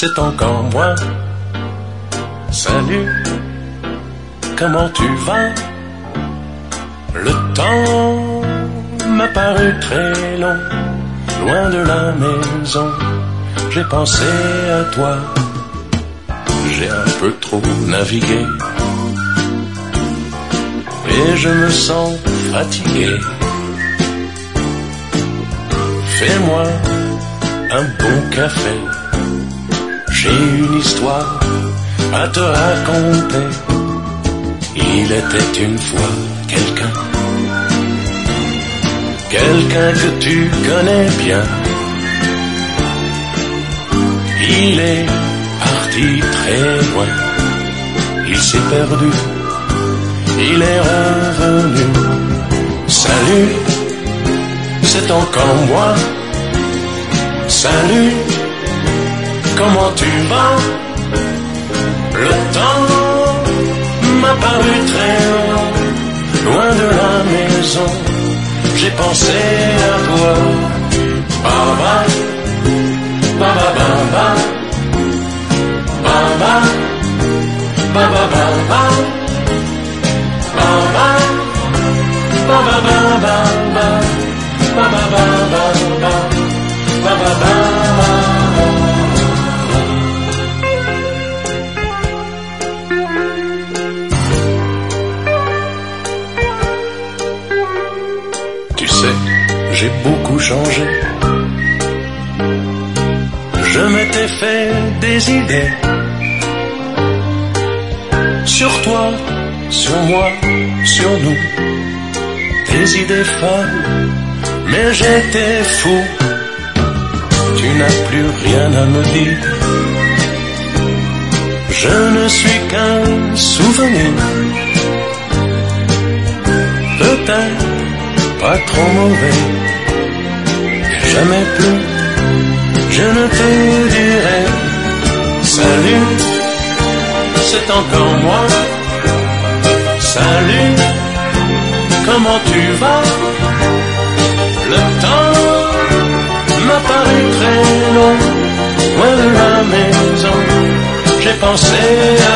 c'est encore moi. Salut, comment tu vas? Le temps m'a paru très long, loin de la maison, j'ai pensé à toi. J'ai un peu trop navigué et je me sens fatigué. Fais-moi un bon café, j'ai une histoire à te raconter. Il était une fois quelqu'un que tu connais bien. Il est parti très loin, il s'est perdu, il est revenu. Salut, c'est encore moi. Salut, comment tu vas? Le temps m'a paru très long, loin de la maison, j'ai pensé à toi. Baba, baba, baba, baba, baba, baba, baba, baba, baba, baba, baba, baba. Tu sais, j'ai beaucoup changé. Je m'étais fait des idées sur toi, sur moi, sur nous. Des idées folles, mais j'étais fou. Tu n'as plus rien à me dire. Je ne suis qu'un souvenir. Peut-être pas trop mauvais, jamais plus, je ne te dirai. Salut, c'est encore moi. Salut, comment tu vas? Le temps m'a paru très long, loin de la maison, j'ai pensé à